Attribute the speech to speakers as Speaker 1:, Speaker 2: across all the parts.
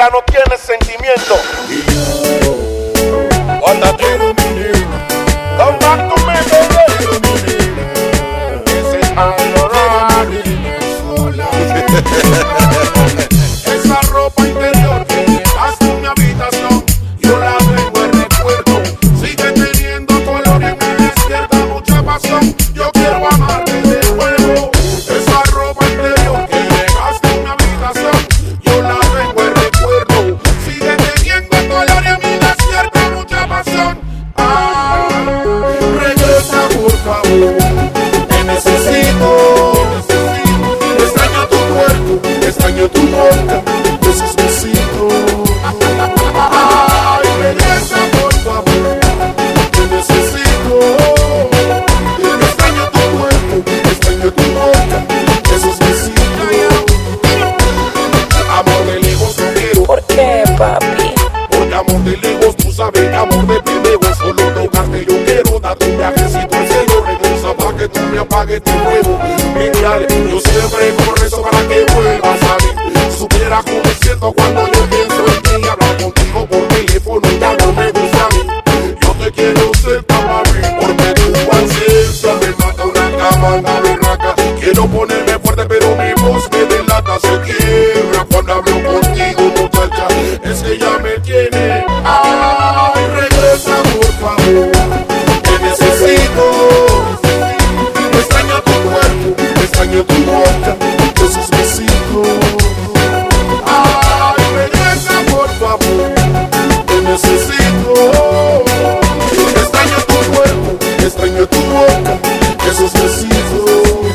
Speaker 1: ya no tienes sentimiento.
Speaker 2: Y yo, cuando quiero mi nena,
Speaker 1: Come back to me, baby.
Speaker 2: quiero mi nena,
Speaker 1: This is Aldo Rock.
Speaker 2: sola.
Speaker 1: Esa ropa interior que dejaste en mi habitación, yo la tengo en recuerdo. Sigue teniendo color y me despierta mucha pasión. Yo quiero amarte de nuevo. Esa ropa interior que dejaste en mi habitación, yo la tengo en recuerdo. Sigue teniendo color y me despierta mucha pasión.
Speaker 2: Regresa por favor, te necesito. Extraño tu cuerpo, extraño tu boca, esos besitos.
Speaker 1: Ay, regresa por favor,
Speaker 2: Te necesito. Extraño tu cuerpo, extraño tu boca, esos besitos.
Speaker 1: amor de lejos no quiero.
Speaker 3: ¿Por qué, papi?
Speaker 1: Porque amor de lejos, tú sabes que amor de pendejo. Solo tocarte yo quiero darte un viajecito al cielo. Regresa pa' que tú me apagues tu fuego. Mirar, yo siempre rezo para que vuelvas a mí. Supiera cómo me siento cuando yo pienso en ti. Hablar contigo por teléfono ya no me gusta a mí. Yo te quiero cerca, mami, porque tu ausencia me mata una cama, una berraca. Quiero ponerme fuerte pero mi voz me delata. Se quiebra cuando hablo contigo, muchacha. Es que ya me tiene. Ay, regresa por favor, te necesito.
Speaker 2: Extraño tu cuerpo, extraño tu boca, esos besitos.
Speaker 1: Ay, regresa por favor,
Speaker 2: Te necesito. Extraño tu cuerpo, extraño tu boca, esos besitos.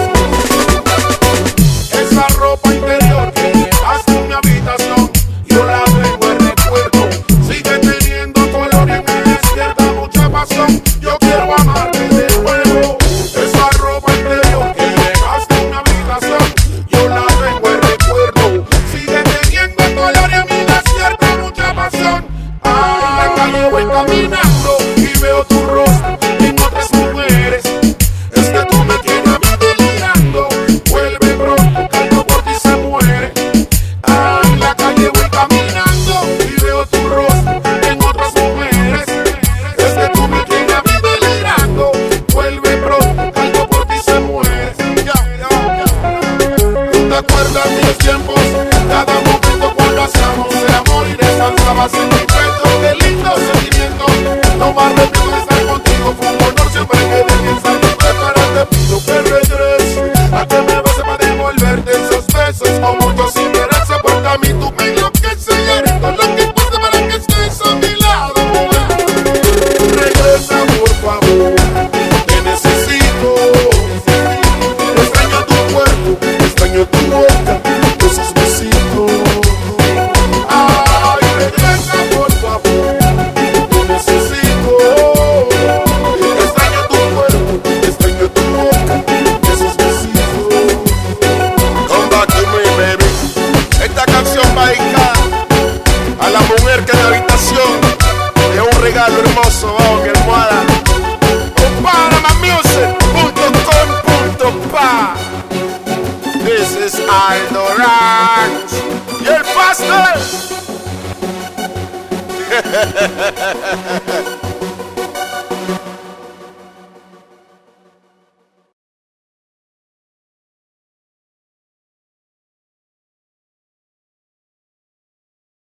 Speaker 1: esa ropa interior que dejaste en mi habitación, yo la tengo en recuerdo. Sigue teniendo color y me despierta mucha pasión. Yo quiero amarte de nuevo. Esa ropa interior que dejaste en mi habitación, yo la tengo en recuerdo. Sigue teniendo color y me despierta mucha pasión. En la calle voy caminando y veo tu rostro en otras mujeres. Es que tú me tienes a mí delirando. Vuelve pronto, que algo por ti se muere. En la calle voy caminando y veo tu rostro en otras mujeres. Es que tú me tienes a mí delirando. Vuelve pronto, que algo por ti se muere. ¿Tú te acuerdas de mis tiempos? Cada momento cuando hacíamos el amor y descansabas en mi pecho. Qué lindo sentimiento. No me arrepiento de estar contigo. Fue un honor siempre que de pensar tu cara. Te pido que regrese a que me beses para devolverte esos besos. Como yo sin querer se porque a mí tú me enloqueces. Y haré todo lo que pueda para que estés a mi lado. Regresa por favor, te necesito.
Speaker 2: Extraño tu cuerpo, extraño tu boca, esos besitos.
Speaker 1: Ay, regresa por favor,
Speaker 2: Te necesito. Extraño tu cuerpo, extraño tu boca, esos besitos.
Speaker 1: come back to me, baby. Esta canción va dedicada a la mujer que en la habitación es un regalo hermoso, vamos, mi almohada. PanamaMusic.com.pa. This is Aldo Ranks y el pastel.